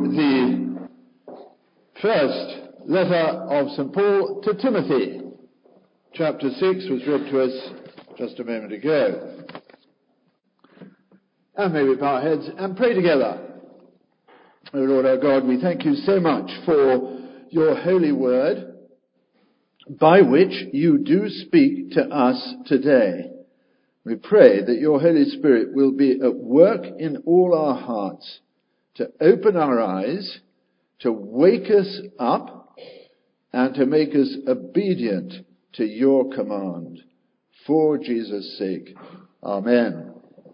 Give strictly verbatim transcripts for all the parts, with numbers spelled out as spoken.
the first letter of Saint Paul to Timothy. Chapter six was read to us just a moment ago. And may we bow our heads and pray together. O Lord our God, we thank you so much for your holy word, by which you do speak to us today. We pray that your Holy Spirit will be at work in all our hearts to open our eyes, to wake us up, and to make us obedient to your command. For Jesus' sake. Amen.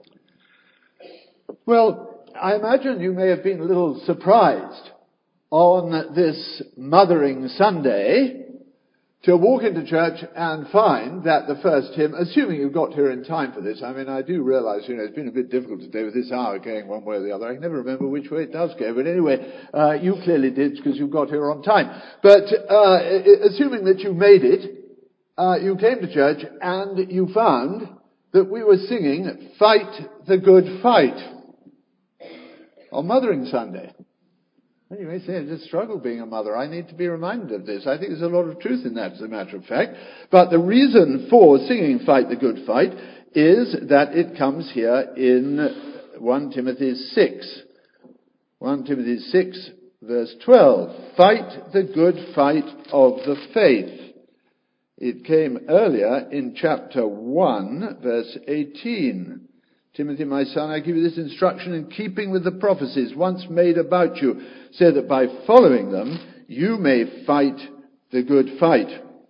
Well, I imagine you may have been a little surprised on this Mothering Sunday to walk into church and find that the first hymn, assuming you got here in time for this, I mean, I do realize, you know, it's been a bit difficult today with this hour going one way or the other. I can never remember which way it does go, but anyway, uh, you clearly did because you got here on time. But uh, assuming that you made it, uh, you came to church and you found that we were singing Fight the Good Fight on Mothering Sunday. And you may say, it's a struggle being a mother. I need to be reminded of this. I think there's a lot of truth in that, as a matter of fact. But the reason for singing Fight the Good Fight is that it comes here in First Timothy six. First Timothy six, verse twelve. Fight the good fight of the faith. It came earlier in chapter one, verse eighteen. Timothy, my son, I give you this instruction in keeping with the prophecies once made about you, so that by following them, you may fight the good fight.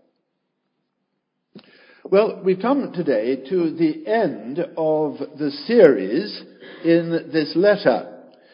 Well, we've come today to the end of the series in this letter.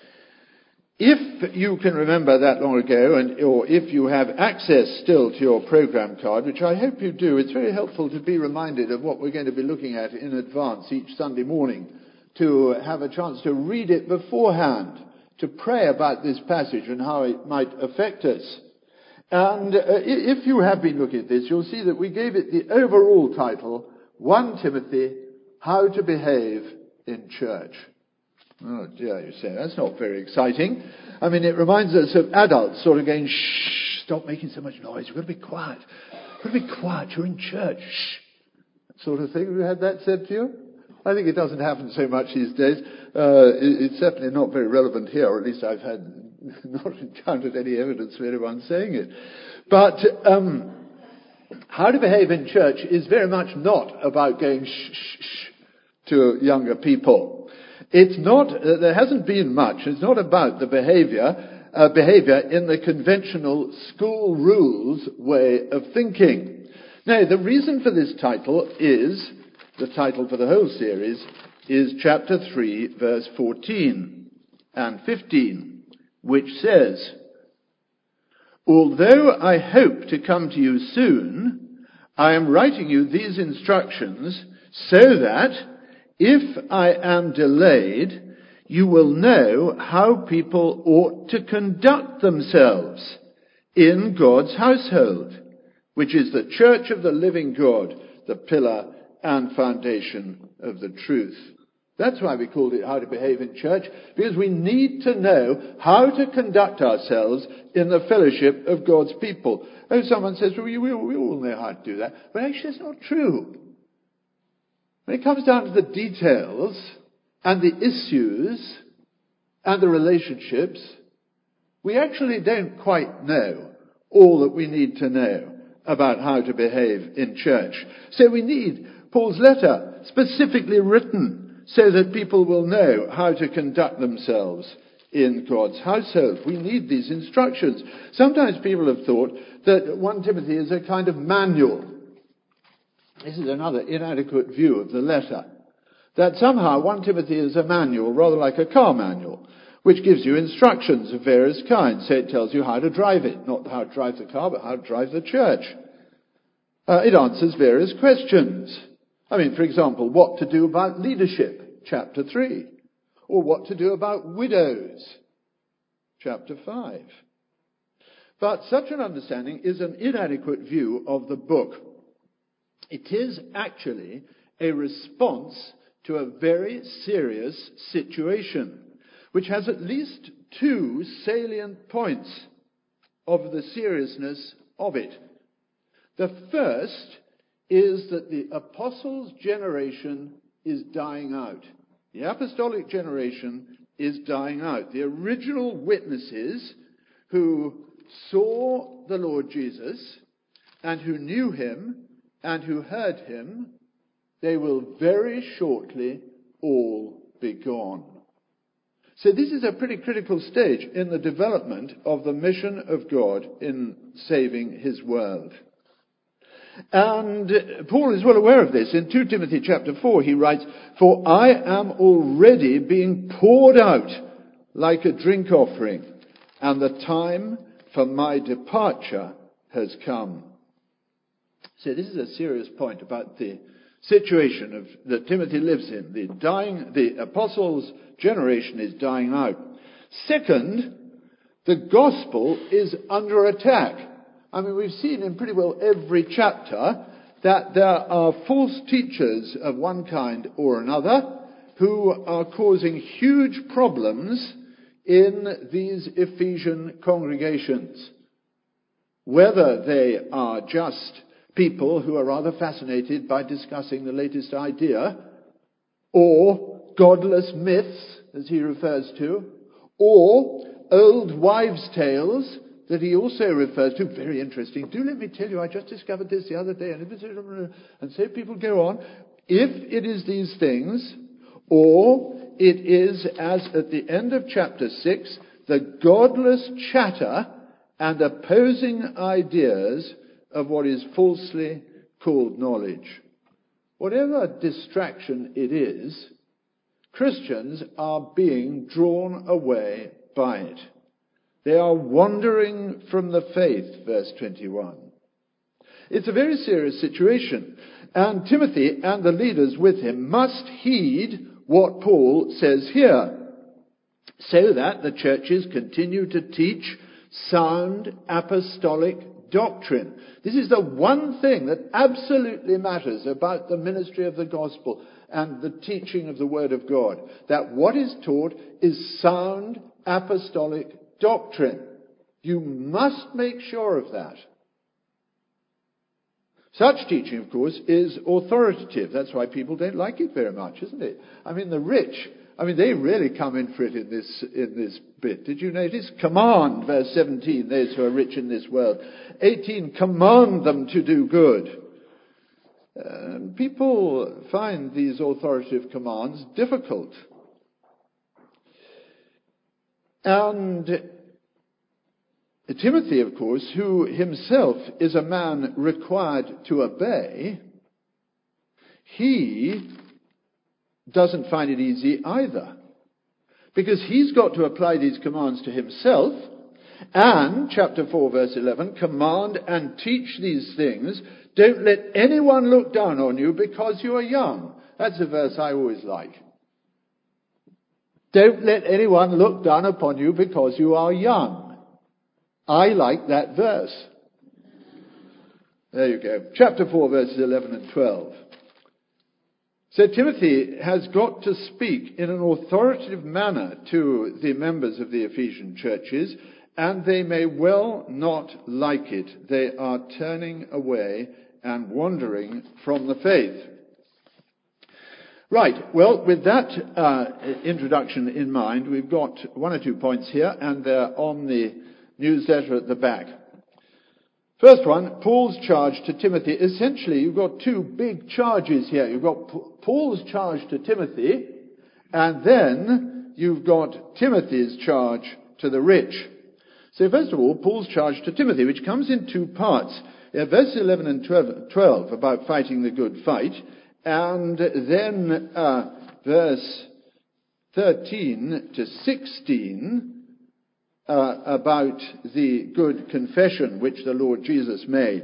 If you can remember that long ago, and or if you have access still to your program card, which I hope you do, it's very helpful to be reminded of what we're going to be looking at in advance each Sunday morning, to have a chance to read it beforehand, to pray about this passage and how it might affect us. And uh, if you have been looking at this, you'll see that we gave it the overall title, First Timothy, How to Behave in Church. Oh dear, you say, that's not very exciting. I mean, it reminds us of adults sort of going, shh, stop making so much noise, you've got to be quiet. You've got to be quiet, you're in church, shh. That sort of thing. Have you had that said to you? I think it doesn't happen so much these days. Uh, it, it's certainly not very relevant here, or at least I've had not encountered any evidence of anyone saying it. But um, how to behave in church is very much not about going shh, shh, shh to younger people. It's not, uh, there hasn't been much, it's not about the behavior, uh, behavior in the conventional school rules way of thinking. Now, the reason for this title is, the title for the whole series is chapter three, verse fourteen and fifteen, which says, although I hope to come to you soon, I am writing you these instructions so that, if I am delayed, you will know how people ought to conduct themselves in God's household, which is the church of the living God, the pillar and foundation of the truth. That's why we called it How to Behave in Church, because we need to know how to conduct ourselves in the fellowship of God's people. Oh, someone says, well, we, we, we all know how to do that. But actually, it's not true. When it comes down to the details and the issues and the relationships, we actually don't quite know all that we need to know about how to behave in church. So we need Paul's letter specifically written so that people will know how to conduct themselves in God's household. We need these instructions. Sometimes people have thought that First Timothy is a kind of manual. This is another inadequate view of the letter. That somehow First Timothy is a manual, rather like a car manual, which gives you instructions of various kinds. So it tells you how to drive it. Not how to drive the car, but how to drive the church. Uh, it answers various questions. I mean, for example, what to do about leadership, chapter three. Or what to do about widows, chapter five. But such an understanding is an inadequate view of the book. It is actually a response to a very serious situation, which has at least two salient points of the seriousness of it. The first is that the apostles' generation is dying out. The apostolic generation is dying out. The original witnesses who saw the Lord Jesus and who knew him and who heard him, they will very shortly all be gone. So this is a pretty critical stage in the development of the mission of God in saving his world. And Paul is well aware of this. In Second Timothy chapter four, he writes, "For I am already being poured out like a drink offering, and the time for my departure has come." So this is a serious point about the situation of, that Timothy lives in. The dying, the apostles' generation is dying out. Second, the gospel is under attack. I mean, we've seen in pretty well every chapter that there are false teachers of one kind or another who are causing huge problems in these Ephesian congregations. Whether they are just people who are rather fascinated by discussing the latest idea, or godless myths, as he refers to, or old wives' tales that he also refers to. Very interesting. Do let me tell you, I just discovered this the other day, and so people go on. If it is these things, or it is, as at the end of chapter six, the godless chatter and opposing ideas of what is falsely called knowledge. Whatever distraction it is, Christians are being drawn away by it. They are wandering from the faith, verse twenty-one. It's a very serious situation, and Timothy and the leaders with him must heed what Paul says here, so that the churches continue to teach sound apostolic doctrine. This is the one thing that absolutely matters about the ministry of the gospel and the teaching of the word of God, that what is taught is sound apostolic doctrine. You must make sure of that. Such teaching, of course, is authoritative. That's why people don't like it very much, isn't it? I mean, the rich, I mean, they really come in for it in this, in this bit. Did you notice? Command, verse seventeen, those who are rich in this world. eighteen, command them to do good. Uh, people find these authoritative commands difficult. And Timothy, of course, who himself is a man required to obey, he doesn't find it easy either. Because he's got to apply these commands to himself. And, chapter four, verse eleven, command and teach these things. Don't let anyone look down on you because you are young. That's a verse I always like. Don't let anyone look down upon you because you are young. I like that verse. There you go. Chapter four, verses eleven and twelve. So Timothy has got to speak in an authoritative manner to the members of the Ephesian churches, and they may well not like it. They are turning away and wandering from the faith. Right, well, with that uh, introduction in mind, we've got one or two points here, and they're on the newsletter at the back. First one, Paul's charge to Timothy. Essentially, you've got two big charges here. You've got P- Paul's charge to Timothy, and then you've got Timothy's charge to the rich. So first of all, Paul's charge to Timothy, which comes in two parts. Yeah, verse eleven and twelve about fighting the good fight, and then uh, verse thirteen to sixteen uh, about the good confession which the Lord Jesus made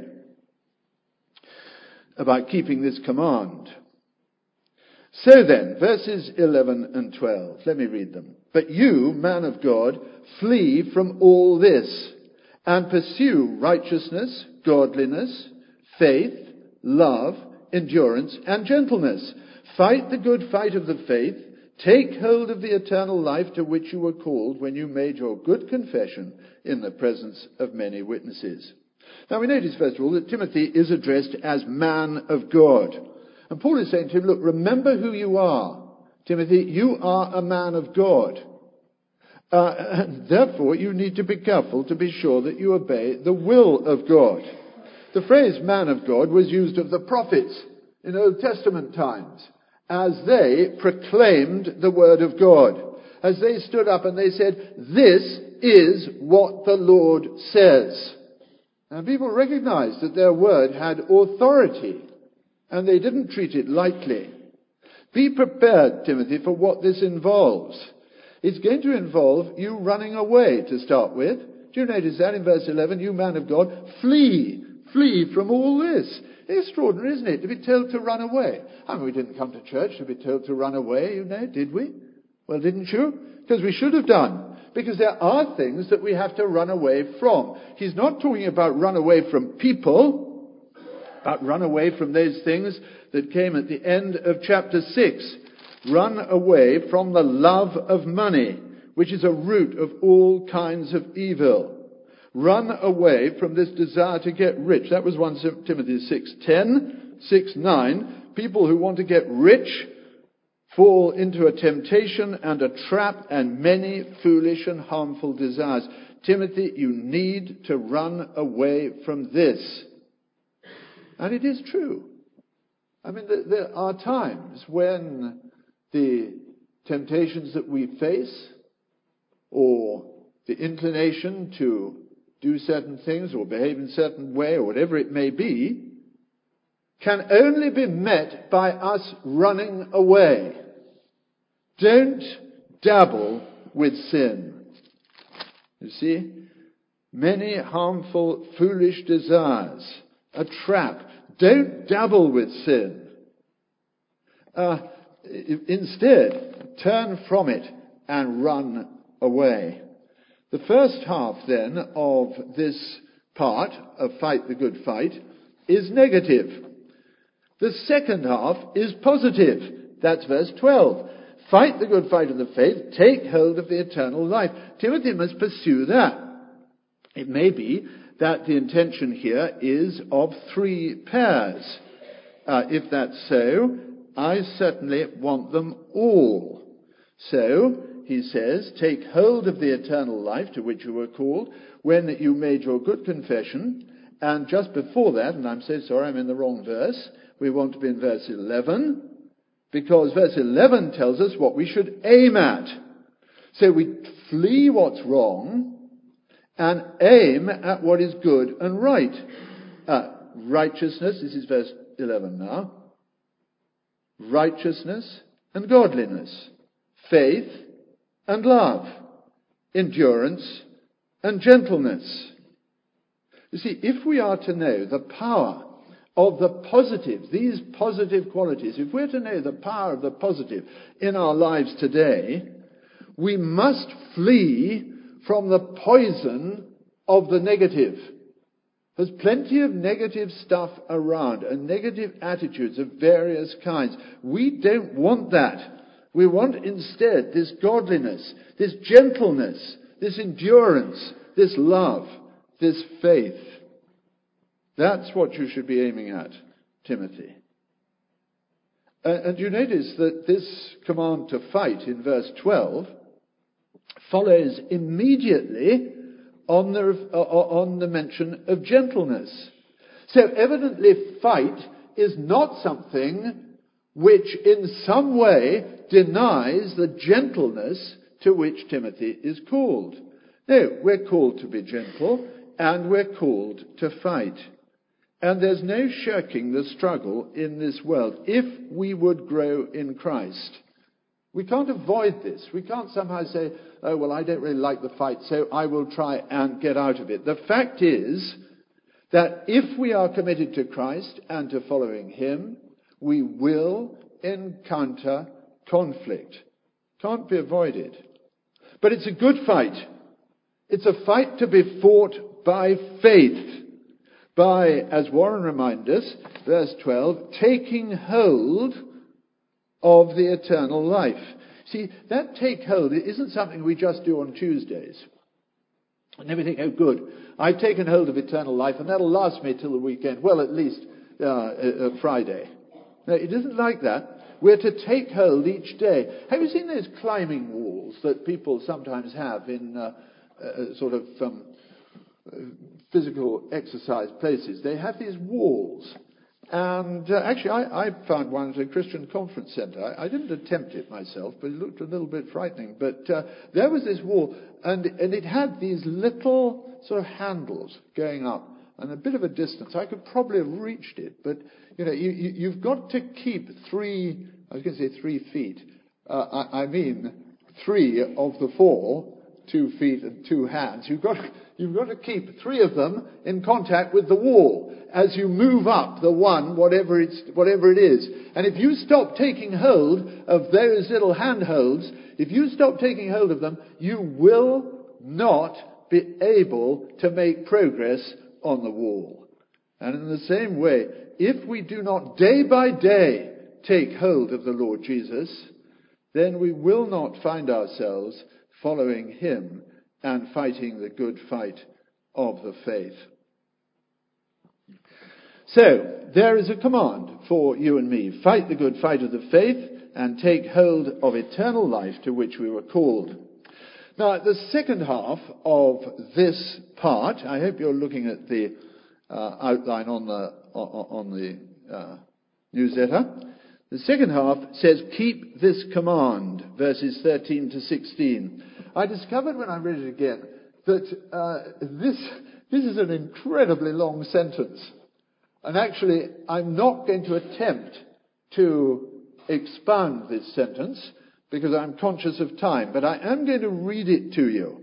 about keeping this command. So then, verses eleven and twelve, let me read them. But you, man of God, flee from all this and pursue righteousness, godliness, faith, love, endurance, and gentleness. Fight the good fight of the faith. Take hold of the eternal life to which you were called when you made your good confession in the presence of many witnesses. Now we notice, first of all, that Timothy is addressed as man of God. And Paul is saying to him, look, remember who you are. Timothy, you are a man of God. Uh, and therefore, you need to be careful to be sure that you obey the will of God. The phrase man of God was used of the prophets in Old Testament times as they proclaimed the word of God. As they stood up and they said, this is what the Lord says. And people recognized that their word had authority, and they didn't treat it lightly. Be prepared, Timothy, for what this involves. It's going to involve you running away to start with. Do you notice that in verse eleven? You man of God, flee, flee from all this. Extraordinary, isn't it, to be told to run away? I mean, we didn't come to church to be told to run away, you know, did we? Well, didn't you? Because we should have done. Because there are things that we have to run away from. He's not talking about run away from people, but run away from those things that came at the end of chapter six. Run away from the love of money, which is a root of all kinds of evil. Run away from this desire to get rich. That was First Timothy six ten, six nine. People who want to get rich fall into a temptation and a trap and many foolish and harmful desires. Timothy, you need to run away from this. And it is true. I mean, there are times when the temptations that we face, or the inclination to do certain things or behave in a certain way or whatever it may be, can only be met by us running away. Don't dabble with sin. You see, many harmful, foolish desires, a trap. Don't dabble with sin. Uh, instead, turn from it and run away. The first half, then, of this part of Fight the Good Fight is negative. The second half is positive. That's verse twelve. Fight the good fight of the faith. Take hold of the eternal life. Timothy must pursue that. It may be that the intention here is of three pairs. Uh, if that's so, I certainly want them all. So, he says, take hold of the eternal life to which you were called when you made your good confession. And just before that, and I'm so sorry I'm in the wrong verse, we want to be in verse eleven, because verse eleven tells us what we should aim at. So we flee what's wrong and aim at what is good and right. Uh, righteousness, this is verse eleven now. Righteousness and godliness. Faith and love. Endurance and gentleness. You see, if we are to know the power of the positives, these positive qualities, if we're to know the power of the positive in our lives today, we must flee from the poison of the negative. There's plenty of negative stuff around and negative attitudes of various kinds. We don't want that. We want instead this godliness, this gentleness, this endurance, this love, this faith. That's what you should be aiming at, Timothy. Uh, and you notice that this command to fight in verse twelve follows immediately on the, uh, on the mention of gentleness. So evidently fight is not something which in some way denies the gentleness to which Timothy is called. No, we're called to be gentle and we're called to fight. And there's no shirking the struggle in this world if we would grow in Christ. We can't avoid this. We can't somehow say, oh, well, I don't really like the fight, so I will try and get out of it. The fact is that if we are committed to Christ and to following him, we will encounter conflict. Can't be avoided. But it's a good fight. It's a fight to be fought by faith. By, as Warren reminds us, verse twelve, taking hold of the eternal life. See, that take hold, it isn't something we just do on Tuesdays. And then we think, oh good, I've taken hold of eternal life and that'll last me till the weekend. Well, at least uh, uh, Friday. No, it isn't like that. We're to take hold each day. Have you seen those climbing walls that people sometimes have in uh, uh, sort of um, uh, physical exercise places? They have these walls. And uh, actually, I, I found one at a Christian conference centre. I, I didn't attempt it myself, but it looked a little bit frightening. But uh, there was this wall, and, and it had these little sort of handles going up, and a bit of a distance. I could probably have reached it, but you know, you, you, you've got to keep three. I was going to say three feet. Uh, I, I mean, three of the four, two feet and two hands. You've got you've got to keep three of them in contact with the wall as you move up the one, whatever it's whatever it is. And if you stop taking hold of those little handholds, if you stop taking hold of them, you will not be able to make progress on the wall. And in the same way, if we do not day by day take hold of the Lord Jesus, then we will not find ourselves following him and fighting the good fight of the faith. So, there is a command for you and me. Fight the good fight of the faith and take hold of eternal life to which we were called. Now, the second half of this part, I hope you're looking at the uh, outline on the on the uh, newsletter. The second half says, keep this command, verses thirteen to sixteen. I discovered when I read it again that uh, this this is an incredibly long sentence. And actually, I'm not going to attempt to expound this sentence because I'm conscious of time, but I am going to read it to you.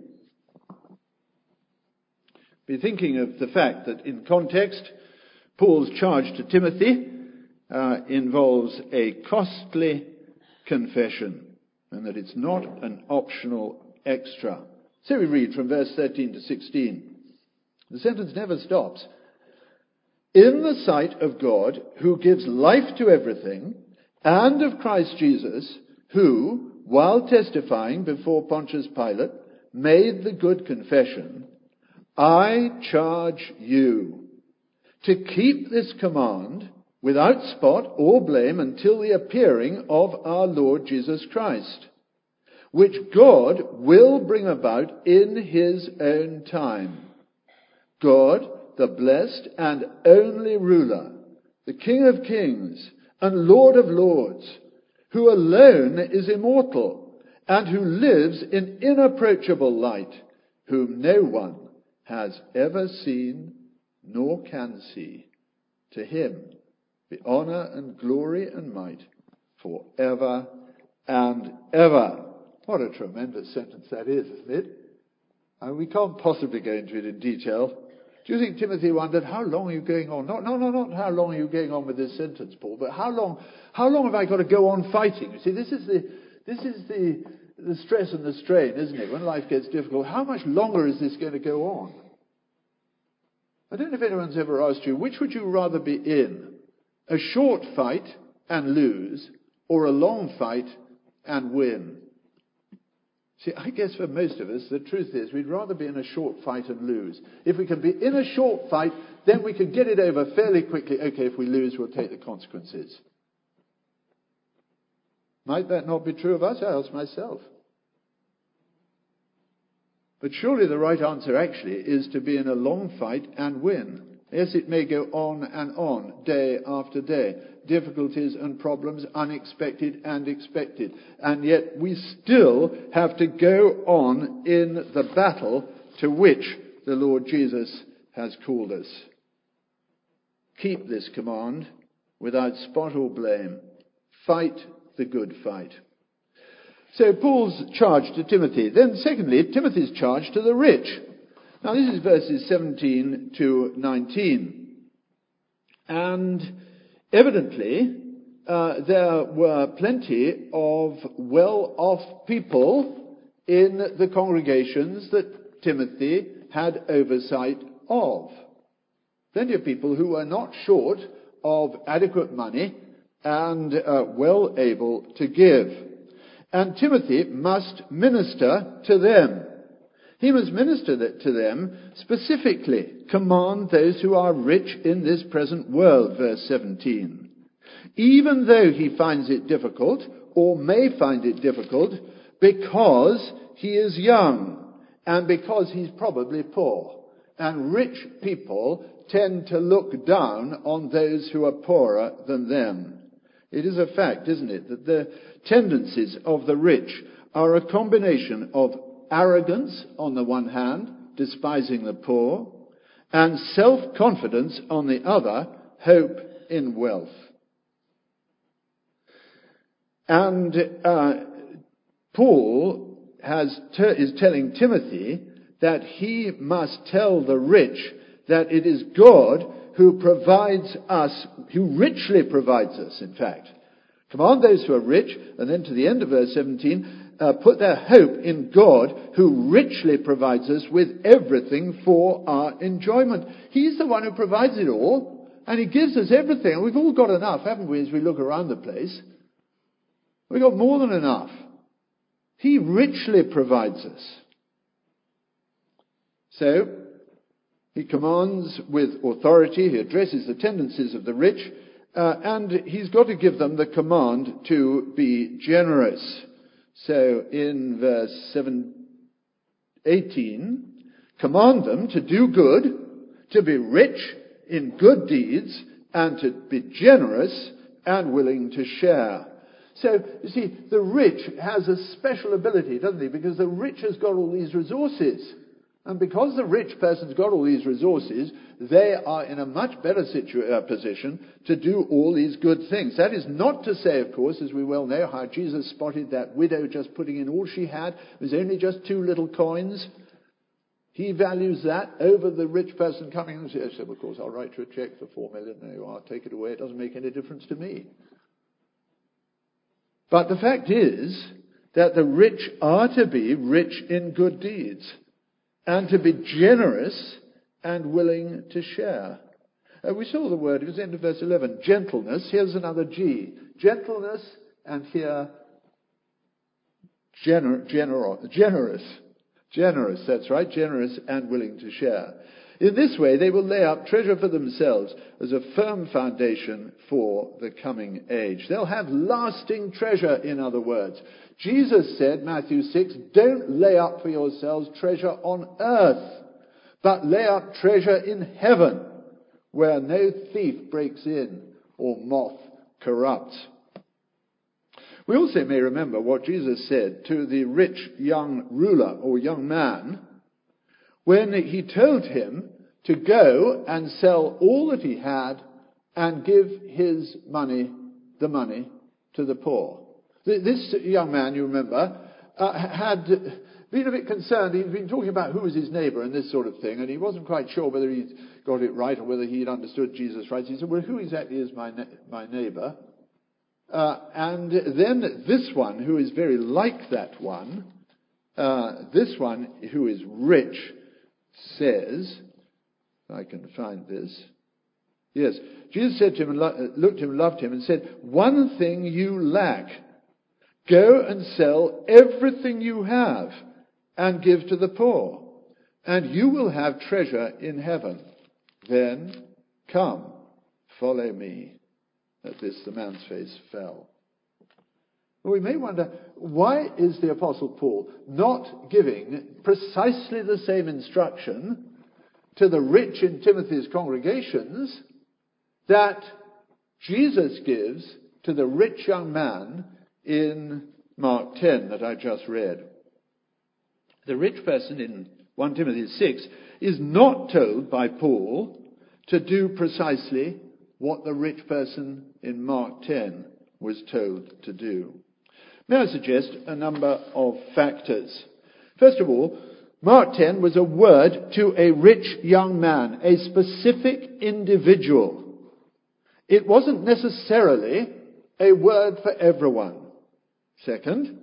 Be thinking of the fact that in context, Paul's charge to Timothy uh, involves a costly confession, and that it's not an optional extra. So we read from verse thirteen to sixteen. The sentence never stops. In the sight of God, who gives life to everything, and of Christ Jesus, who, while testifying before Pontius Pilate, made the good confession, I charge you to keep this command without spot or blame until the appearing of our Lord Jesus Christ, which God will bring about in his own time. God, the blessed and only ruler, the King of kings and Lord of lords, who alone is immortal and who lives in inapproachable light, whom no one has ever seen nor can see. To him be honour and glory and might forever and ever. What a tremendous sentence that is, isn't it? I mean, we can't possibly go into it in detail. Do you think Timothy wondered, how long are you going on? No, no, no, not how long are you going on with this sentence, Paul, but how long, how long have I got to go on fighting? You see, this is the, this is the, the stress and the strain, isn't it? When life gets difficult, how much longer is this going to go on? I don't know if anyone's ever asked you, which would you rather be in? A short fight and lose, or a long fight and win? See, I guess for most of us, the truth is we'd rather be in a short fight and lose. If we can be in a short fight, then we can get it over fairly quickly. Okay, if we lose, we'll take the consequences. Might that not be true of us? I ask myself. But surely the right answer actually is to be in a long fight and win. Yes, it may go on and on, day after day. Difficulties and problems, unexpected and expected. And yet we still have to go on in the battle to which the Lord Jesus has called us. Keep this command without spot or blame. Fight the good fight. So Paul's charge to Timothy. Then secondly, Timothy's charge to the rich. Now this is verses seventeen to nineteen. And evidently, uh, there were plenty of well-off people in the congregations that Timothy had oversight of. Plenty of people who were not short of adequate money and uh, well able to give. and Timothy must minister to them. He must minister to them specifically. Command those who are rich in this present world, verse seventeen. Even though he finds it difficult, or may find it difficult, because he is young, and because he's probably poor. And rich people tend to look down on those who are poorer than them. It is a fact, isn't it, that the tendencies of the rich are a combination of arrogance on the one hand, despising the poor, and self-confidence on the other, hope in wealth. And uh, Paul has ter- is telling Timothy that he must tell the rich that it is God who provides us, who richly provides us, in fact. Command those who are rich, and then to the end of verse seventeen, uh, put their hope in God who richly provides us with everything for our enjoyment. He's the one who provides it all, and he gives us everything. And we've all got enough, haven't we, as we look around the place? We've got more than enough. He richly provides us. So, he commands with authority, he addresses the tendencies of the rich, uh, and he's got to give them the command to be generous. So, in verse seven, eighteen, command them to do good, to be rich in good deeds, and to be generous and willing to share. So, you see, the rich has a special ability, doesn't he? Because the rich has got all these resources. And because the rich person's got all these resources, they are in a much better situ- uh, position to do all these good things. That is not to say, of course, as we well know, how Jesus spotted that widow just putting in all she had. It was only just two little coins. He values that over the rich person coming and says, of course, I'll write you a check for four million. There you are, take it away. It doesn't make any difference to me. But the fact is that the rich are to be rich in good deeds, and to be generous and willing to share. Uh, we saw the word, it was the end of verse eleven, gentleness. Here's another G. Gentleness, and here, gener- gener- generous. Generous, that's right, generous and willing to share. In this way, they will lay up treasure for themselves as a firm foundation for the coming age. They'll have lasting treasure, in other words. Jesus said, Matthew six, don't lay up for yourselves treasure on earth, but lay up treasure in heaven, where no thief breaks in or moth corrupts. We also may remember what Jesus said to the rich young ruler or young man when he told him to go and sell all that he had and give his money, the money, to the poor. This young man, you remember, uh, had been a bit concerned. He'd been talking about who was his neighbour and this sort of thing, and he wasn't quite sure whether he'd got it right or whether he'd understood Jesus right. He said, well, who exactly is my na- my neighbour? Uh, and then this one, who is very like that one, uh, this one who is rich, says, if I can find this. Yes, Jesus said to him, and lo- looked at him, loved him, and said, one thing you lack. Go and sell everything you have and give to the poor, and you will have treasure in heaven. Then come, follow me. At this, the man's face fell. Well, we may wonder, why is the Apostle Paul not giving precisely the same instruction to the rich in Timothy's congregations that Jesus gives to the rich young man in Mark ten that I just read? The rich person in First Timothy six is not told by Paul to do precisely what the rich person in Mark ten was told to do. May I suggest a number of factors? First of all, Mark ten was a word to a rich young man, a specific individual. It wasn't necessarily a word for everyone. Second,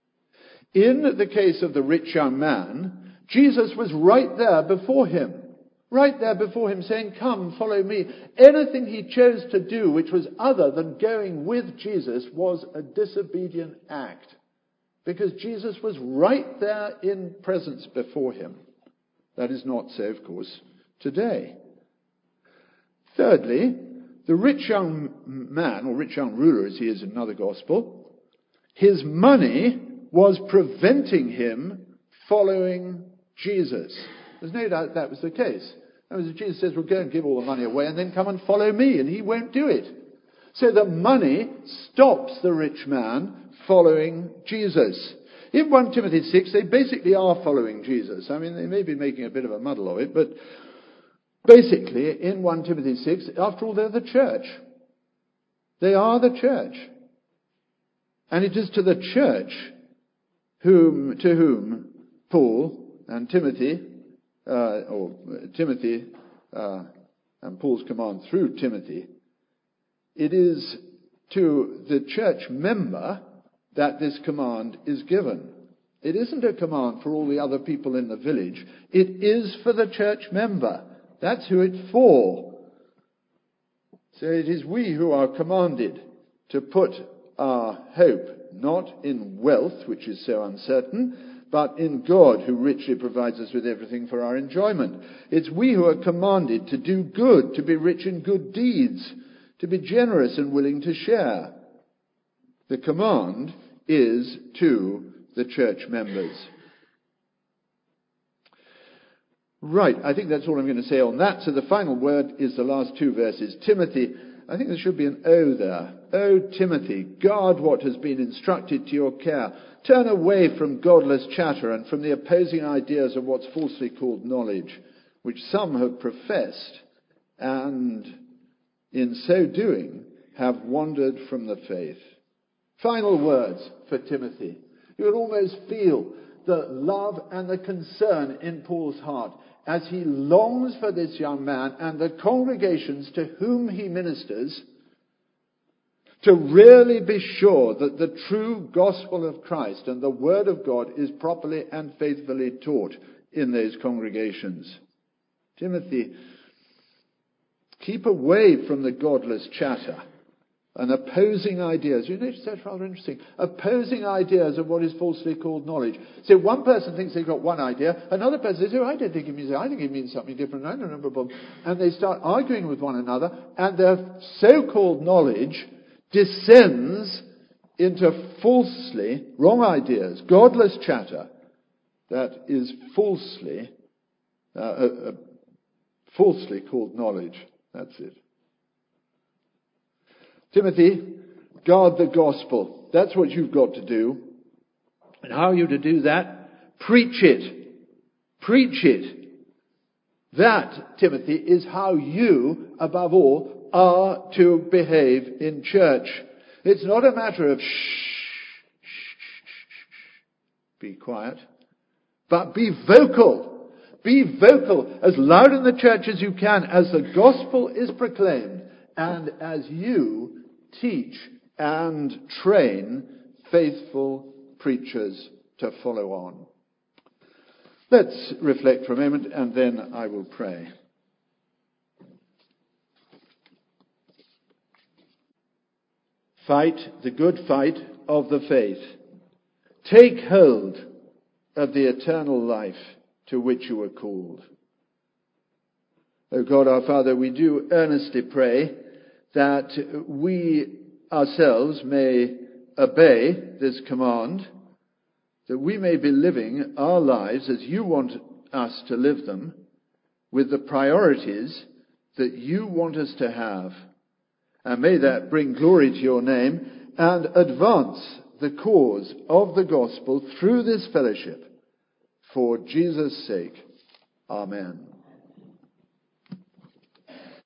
in the case of the rich young man, Jesus was right there before him. Right there before him saying, come, follow me. Anything he chose to do which was other than going with Jesus was a disobedient act. because Jesus was right there in presence before him. That is not so, of course, today. Thirdly, the rich young man, or rich young ruler as he is in another gospel, his money was preventing him following Jesus. There's no doubt that was the case. That was, Jesus says, well, go and give all the money away and then come and follow me, and he won't do it. So the money stops the rich man following Jesus. In First Timothy six, they basically are following Jesus. I mean, they may be making a bit of a muddle of it, but basically, in First Timothy six, after all, they're the church. They are the church. And it is to the church whom, to whom Paul and Timothy, uh, or Timothy, uh, and Paul's command through Timothy, it is to the church member that this command is given. It isn't a command for all the other people in the village. It is for the church member. That's who it's for. So it is we who are commanded to put our hope not in wealth, which is so uncertain, but in God, who richly provides us with everything for our enjoyment. It's we who are commanded to do good, to be rich in good deeds, to be generous and willing to share. The command is to the church members. Right, I think that's all I'm going to say on that. So the final word is the last two verses. Timothy, I think there should be an O there. O Timothy, guard what has been instructed to your care. Turn away from godless chatter and from the opposing ideas of what's falsely called knowledge, which some have professed, and in so doing have wandered from the faith. Final words for Timothy. You would almost feel the love and the concern in Paul's heart as he longs for this young man and the congregations to whom he ministers to really be sure that the true gospel of Christ and the word of God is properly and faithfully taught in those congregations. Timothy, keep away from the godless chatter and opposing ideas. You notice that's rather interesting. Opposing ideas of what is falsely called knowledge. So one person thinks they've got one idea, another person says, oh, I don't think it means that. I think it means something different. I don't know. And they start arguing with one another, and their so-called knowledge descends into falsely, wrong ideas, godless chatter that is falsely, uh, uh, uh, falsely called knowledge. That's it. Timothy, guard the gospel. That's what you've got to do. And how are you to do that? Preach it. Preach it. That, Timothy, is how you, above all, are to behave in church. It's not a matter of shh, shh, shh, shh, be quiet, but be vocal. Be vocal, as loud in the church as you can, as the gospel is proclaimed, and as you teach and train faithful preachers to follow on. Let's reflect for a moment, and then I will pray. Fight the good fight of the faith. Take hold of the eternal life to which you were called. O God our Father, we do earnestly pray that we ourselves may obey this command, that we may be living our lives as you want us to live them, with the priorities that you want us to have. And may that bring glory to your name and advance the cause of the gospel through this fellowship. For Jesus' sake. Amen.